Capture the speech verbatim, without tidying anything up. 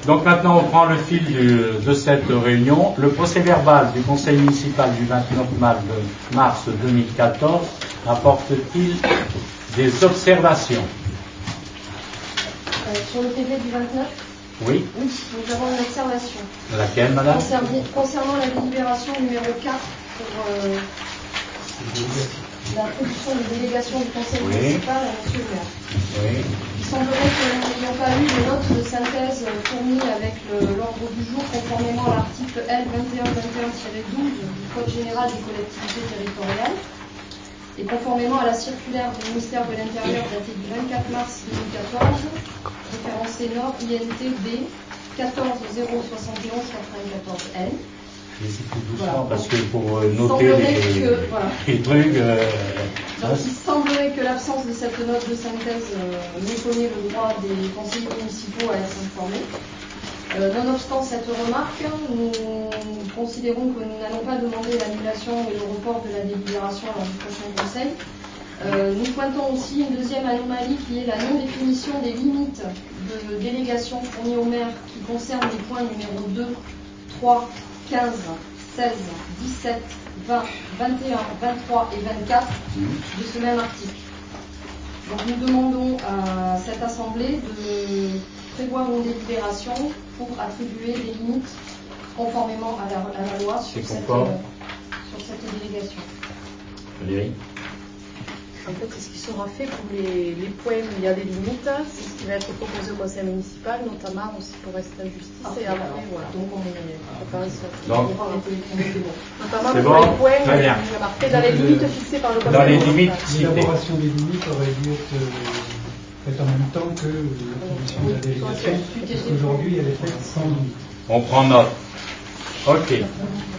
Donc maintenant on prend le fil du, de cette réunion. Le procès-verbal du conseil municipal du vingt-neuf mars deux mille quatorze apporte-t-il des observations? euh, Sur le P V du vingt-neuf? Oui. Oui, nous avons une observation. Laquelle, madame? Concernant, concernant la délibération numéro quatre pour euh, l'attribution de délégation du conseil oui. municipal à monsieur le maire. Oui. Il semblerait que nous n'ayons pas eu de notes de synthèse fournies avec l'ordre du jour conformément à l'article L vingt et un vingt et un tiret douze du Code général des collectivités territoriales et conformément à la circulaire du ministère de l'Intérieur datée du vingt-quatre mars deux mille quatorze, référencée Nord I N T B quatorze zéro soixante et onze quatre-vingt-quatorze N. Voilà. Parce que pour il noter les, que, voilà. les trucs. Euh, Donc, il semblerait que l'absence de cette note de synthèse euh, méconnaît le droit des conseillers municipaux à être informés. Euh, nonobstant cette remarque, nous considérons que nous n'allons pas demander l'annulation et le report de la délibération lors du prochain conseil. Euh, nous pointons aussi une deuxième anomalie qui est la non-définition des limites de délégation fournies au maire qui concerne les points numéro deux, trois, quinze, seize, dix-sept, vingt, vingt et un, vingt-trois et vingt-quatre de ce même article. Donc nous demandons à cette assemblée de prévoir une délibération pour attribuer des limites conformément à la, à la loi sur cette, euh, sur cette délégation. Valérie. En fait, c'est ce qui sera fait pour les, les points où il y a des limites, c'est ce qui va être proposé au conseil municipal, notamment aussi pour rester en justice. Après, et après, alors, voilà. Donc on est préparé sur Donc, notamment c'est pour bon, les points où très bien. il y a marqué dans les limites fixées par le conseil Dans les municipal. limites citées. L'élaboration des limites aurait dû être euh, faite en même temps que l'attribution de la délégation, parce qu'aujourd'hui elle est faite sans limite. On prend note. Ok.